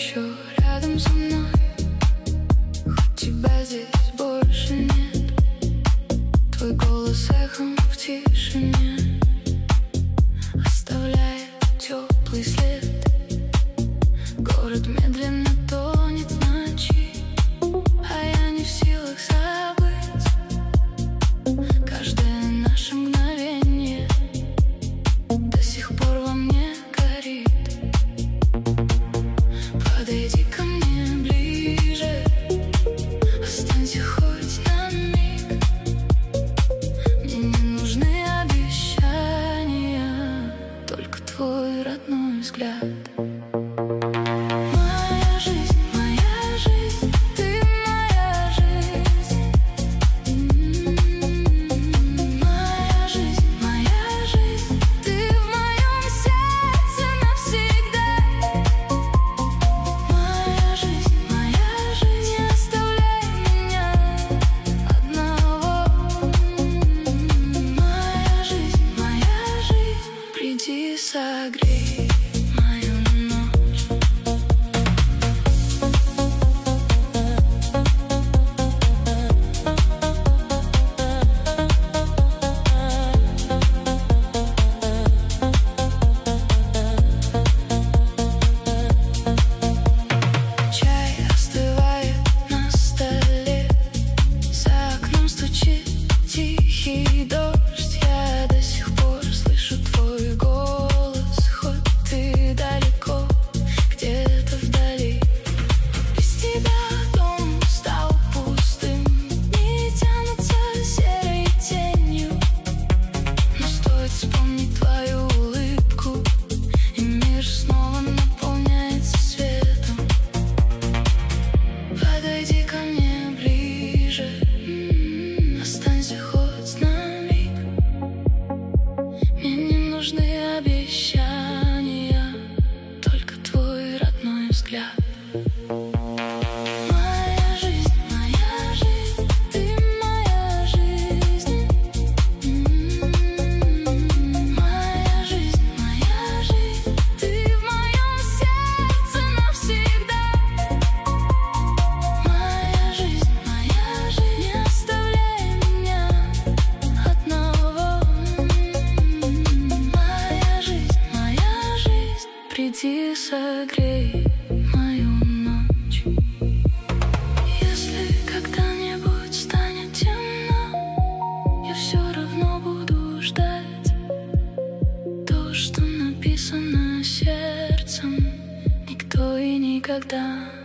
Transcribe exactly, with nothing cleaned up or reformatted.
еще рядом со мной, хоть тебя здесь больше нет. Твой голос эхом в тишине оставляет теплый след. Город медленно тонет в ночи, а я не в силах забыть каждое наше мгновение. До сих пор во мне горит. Подойди ко мне ближе, останься хоть на миг. Мне не нужны обещания, только твой родной взгляд. Приди, согрей мою ночь. Чай остывает на столе, за окном стучит тихий дождь. Я до сих пор слышу твой голос, хоть ты далеко, где-то вдали. Без тебя дом стал пустым, дни тянутся серой тенью. Но стоит вспомнить твою улыбку, и мир снова наполняется светом. Подойди ко мне ближе, м-м, останься хоть на миг. Мне не нужны обещания, только твой родной взгляд. Моя жизнь, моя жизнь, ты моя жизнь. М-м-м. Моя жизнь, моя жизнь, ты в моем сердце навсегда. Моя жизнь, моя жизнь, не оставляй меня одного. Моя жизнь, моя жизнь, приди, согрей мою ночь. Если когда-нибудь станет темно, я все равно буду ждать. То, что написано сердцем, никто и никогда